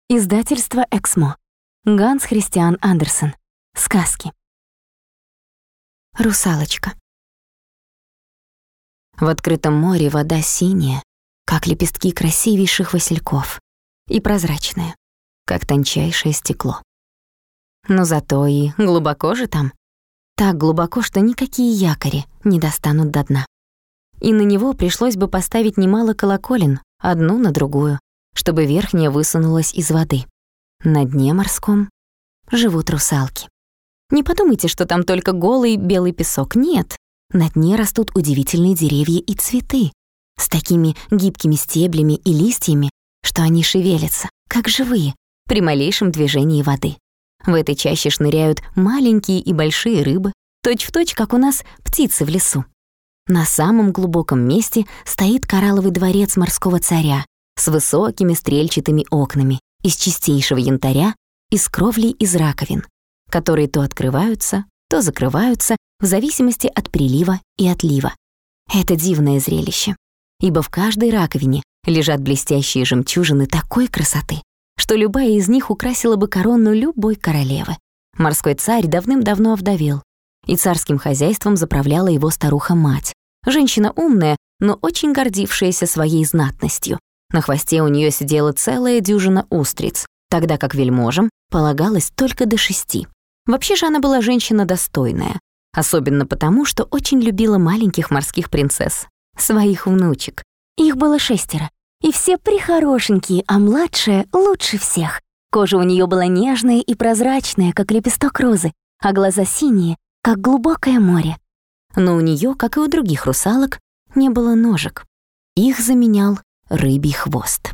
Издательство «Эксмо». Ганс Христиан Андерсен. Сказки. Русалочка. В открытом море вода синяя, как лепестки красивейших васильков, и прозрачная, как тончайшее стекло. Но зато и глубоко же там. Так глубоко, что никакие якори не достанут до дна. И на него пришлось бы поставить немало колоколен, одну на другую, чтобы верхняя высунулась из воды. На дне морском живут русалки. Не подумайте, что там только голый белый песок. Нет, на дне растут удивительные деревья и цветы с такими гибкими стеблями и листьями, что они шевелятся, как живые, при малейшем движении воды. В этой чаще шныряют маленькие и большие рыбы, точь-в-точь, как у нас птицы в лесу. На самом глубоком месте стоит коралловый дворец морского царя с высокими стрельчатыми окнами из чистейшего янтаря и с кровлей из раковин, которые то открываются, то закрываются в зависимости от прилива и отлива. Это дивное зрелище, ибо в каждой раковине лежат блестящие жемчужины такой красоты, что любая из них украсила бы корону любой королевы. Морской царь давным-давно овдовел, и царским хозяйством заправляла его старуха-мать, женщина умная, но очень гордившаяся своей знатностью. На хвосте у нее сидела целая дюжина устриц, тогда как вельможам полагалось только до 6. Вообще же она была женщина достойная, особенно потому, что очень любила маленьких морских принцесс, своих внучек. Их было 6, и все прихорошенькие, а младшая лучше всех. Кожа у нее была нежная и прозрачная, как лепесток розы, а глаза синие, как глубокое море. Но у нее, как и у других русалок, не было ножек. Их заменял рыбий хвост.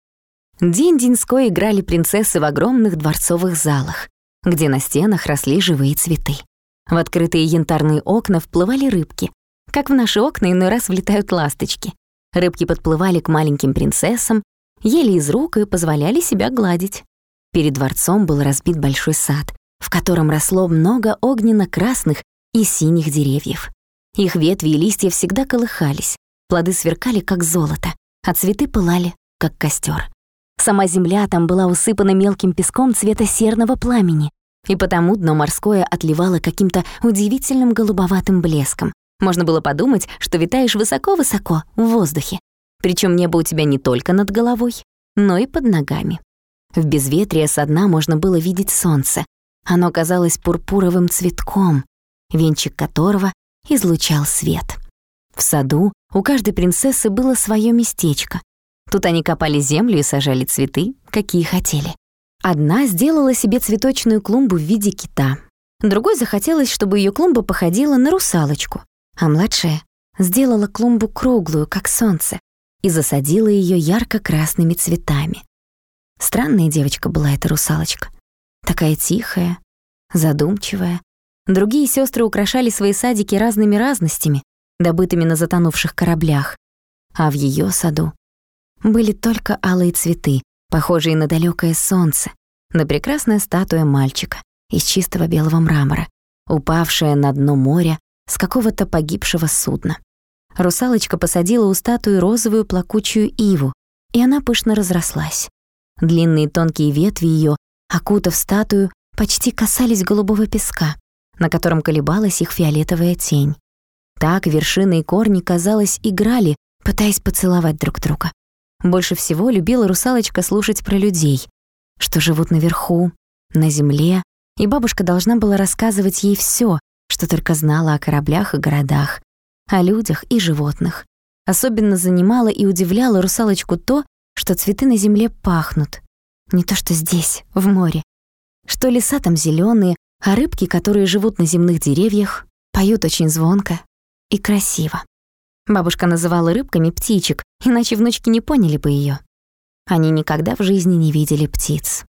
День-деньской играли принцессы в огромных дворцовых залах, где на стенах росли живые цветы. В открытые янтарные окна вплывали рыбки, как в наши окна иной раз влетают ласточки. Рыбки подплывали к маленьким принцессам, ели из рук и позволяли себя гладить. Перед дворцом был разбит большой сад, в котором росло много огненно-красных и синих деревьев. Их ветви и листья всегда колыхались, плоды сверкали, как золото, а цветы пылали, как костер. Сама земля там была усыпана мелким песком цвета серного пламени, и потому дно морское отливало каким-то удивительным голубоватым блеском. Можно было подумать, что витаешь высоко-высоко в воздухе. Причем небо у тебя не только над головой, но и под ногами. В безветрие со дна можно было видеть солнце. Оно казалось пурпуровым цветком, венчик которого излучал свет. В саду у каждой принцессы было свое местечко. Тут они копали землю и сажали цветы, какие хотели. Одна сделала себе цветочную клумбу в виде кита. Другой захотелось, чтобы ее клумба походила на русалочку. А младшая сделала клумбу круглую, как солнце, и засадила ее ярко-красными цветами. Странная девочка была эта русалочка. Такая тихая, задумчивая. Другие сестры украшали свои садики разными разностями, добытыми на затонувших кораблях. А в ее саду были только алые цветы, похожие на далекое солнце, на прекрасная статуя мальчика из чистого белого мрамора, упавшая на дно моря с какого-то погибшего судна. Русалочка посадила у статуи розовую плакучую иву, и она пышно разрослась. Длинные тонкие ветви ее, окутав статую, почти касались голубого песка, на котором колебалась их фиолетовая тень. Так вершины и корни, казалось, играли, пытаясь поцеловать друг друга. Больше всего любила русалочка слушать про людей, что живут наверху, на земле, и бабушка должна была рассказывать ей всё, что только знала о кораблях и городах, о людях и животных. Особенно занимало и удивляло русалочку то, что цветы на земле пахнут. Не то что здесь, в море. Что леса там зелёные, а рыбки, которые живут на земных деревьях, поют очень звонко и красиво. Бабушка называла рыбками птичек, иначе внучки не поняли бы её. Они никогда в жизни не видели птиц.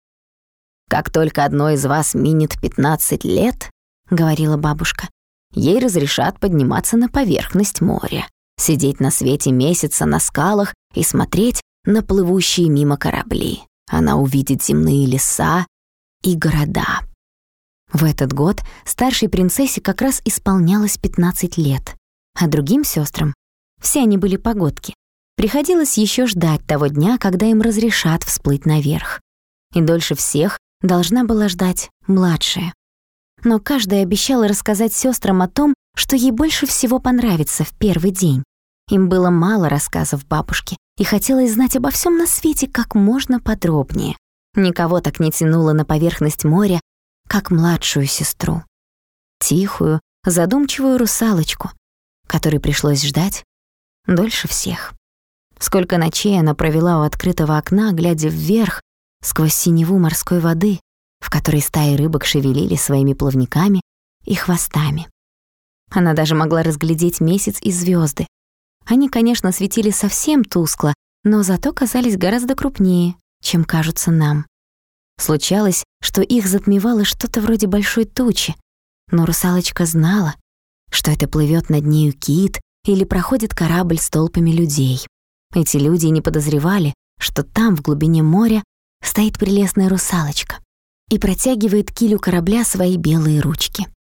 «Как только одной из вас минет 15 лет, — говорила бабушка, — ей разрешат подниматься на поверхность моря, сидеть на свете месяца на скалах и смотреть на плывущие мимо корабли. Она увидит земные леса и города». В этот год старшей принцессе как раз исполнялось 15 лет, а другим сестрам, все они были погодки, приходилось еще ждать того дня, когда им разрешат всплыть наверх. и дольше всех должна была ждать младшая. Но каждая обещала рассказать сестрам о том, что ей больше всего понравится в первый день. Им было мало рассказов бабушки, и хотелось знать обо всем на свете как можно подробнее. Никого так не тянуло на поверхность моря, как младшую сестру. Тихую, задумчивую русалочку, которой пришлось ждать дольше всех. Сколько ночей она провела у открытого окна, глядя вверх, сквозь синеву морской воды, в которой стаи рыбок шевелили своими плавниками и хвостами. Она даже могла разглядеть месяц и звезды. Они, конечно, светили совсем тускло, но зато казались гораздо крупнее, чем кажутся нам. Случалось, что их затмевало что-то вроде большой тучи, но русалочка знала, что это плывет над нею кит или проходит корабль с толпами людей. Эти люди не подозревали, что там, в глубине моря, стоит прелестная русалочка и протягивает килю корабля свои белые ручки.